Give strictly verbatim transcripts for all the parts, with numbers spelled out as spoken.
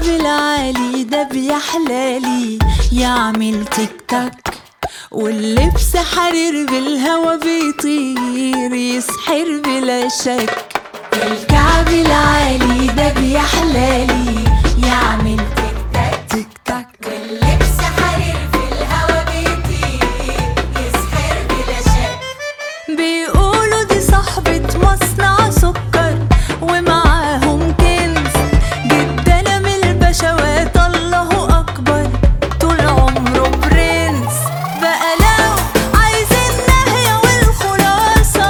العالي ده بيحلالي يعمل تيك تاك، واللبس حرير بالهوا بيطير يسحر بلا شك. الكعب العالي ده بيحلالي يعمل تيك تاك تيك تاك، واللبس حرير بالهوا بيطير يسحر بلا شك. بيقولوا دي صاحبة مصنع سكر ومعاهم كنز، جدنا من البشوات الله أكبر طول عمره برنس. بقى لو عايزين نهية والخلاصة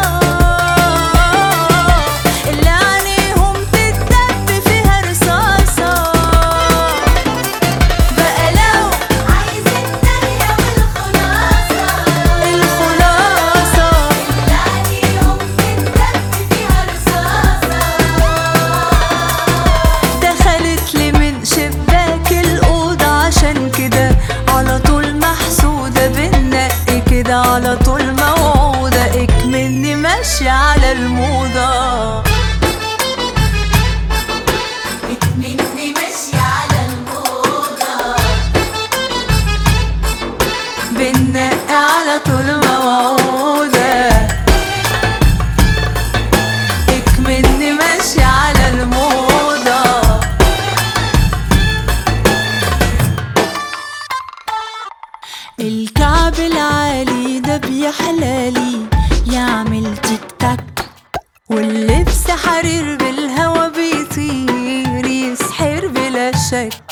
اللي عليهم تتدب فيها رصاصة، بقى لو عايزين نهية والخلاصة الخلاصة اللي عليهم تتدب فيها رصاصة. دخلت لي من شباك الأوضة عشان كده على طول محسودة بالنق كده، على طول موعودة اكمني ماشية على الموضة، اكمني ماشية على الموضة، بالنق على طول موعودة اكمني ماشية على الموضة. الكعب العالي ده بيحلالي يعمل تيك تاك، واللبس حرير بالهوا بيطير يسحر بلا شك.